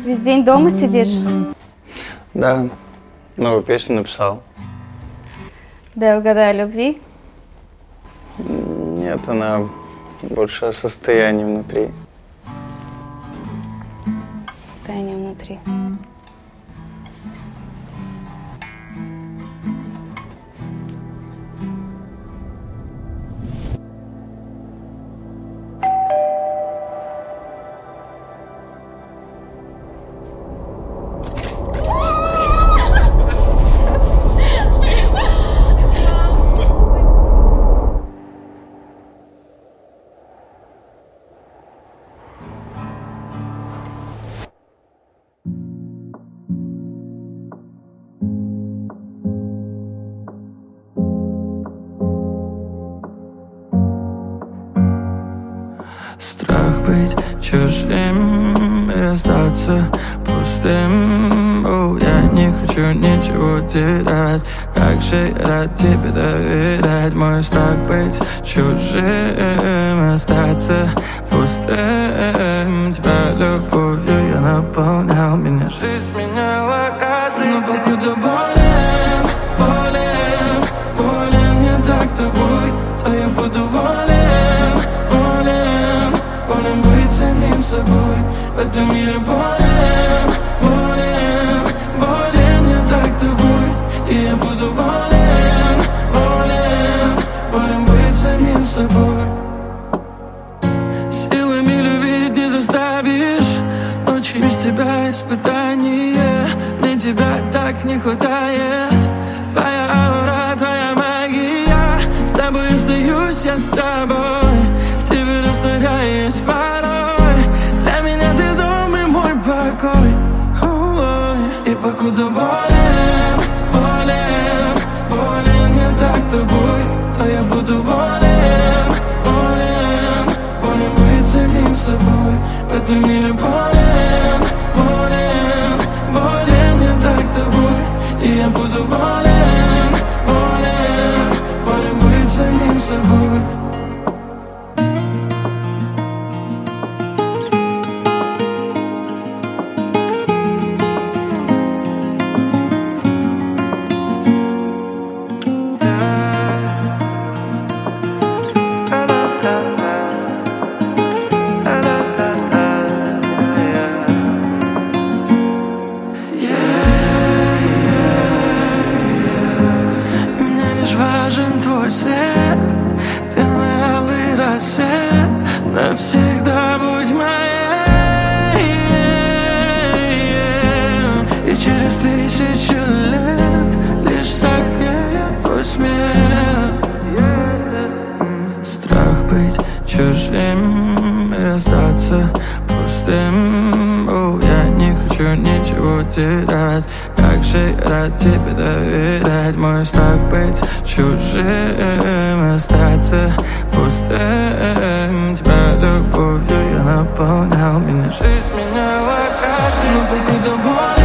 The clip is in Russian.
Весь день дома сидишь? Да, новую песню написал. Да, угадай, о любви? Нет, она больше о состоянии внутри. Состояние внутри. Страх быть чужим и остаться пустым. Я не хочу ничего терять. Как же я рад тебе доверять. Мой страх быть чужим и остаться пустым. Тебя любовью я наполнял. Меня жизнь меняла каждый день. Но покуда болен, болен, болен я так тобой, то я буду волен, волен, волен быть самим собой. В этом мире болен, болен, болен я так тобой, и я буду волен, волен, волен быть самим собой. Силами любить не заставишь, ночи без тебя испытание. Мне тебя так не хватает. Твоя аура, твоя магия. С тобой остаюсь я с собой, к тебе растворяюсь порой. Для меня ты дом и мой покой. И покуда болен, болен, болен я так тобой, то я буду волен, волен, волен быть самим собой. В этом мире болен, болен, болен я так тобой, и я буду волен, волен, волен быть самим собой. Важен твой свет, ты мой алый рассвет, навсегда будь моей. И через 1000 лет лишь согреет твой смех. Страх быть чужим и остаться пустым. Я не хочу ничего терять. Как же я рад тебе доверять. Мой страх быть чужим, остаться пустым. Тебя любовью я наполнял. Меня жизнь меняла каждый. Но покуда болен,